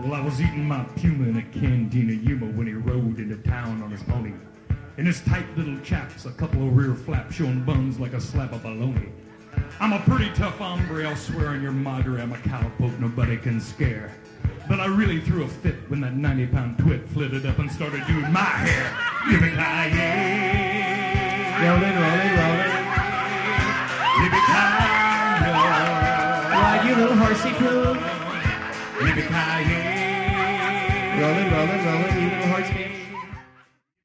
Well, I was eating my Puma in a canteen of Yuma when he rode into town on his pony. And his tight little chaps, a couple of rear flaps showing buns like a slab of bologna. I'm a pretty tough hombre, I'll swear on your madre, I'm a cowpoke nobody can scare. But I really threw a fit when that 90-pound twit flitted up and started doing my hair. Yippee-ki-yay! Rolling, rolling, rolling. Yippee-ki-yay! Ride you little horsey poo. Yippee-ki-yay! Rolling, rolling, rolling, you little horse baby.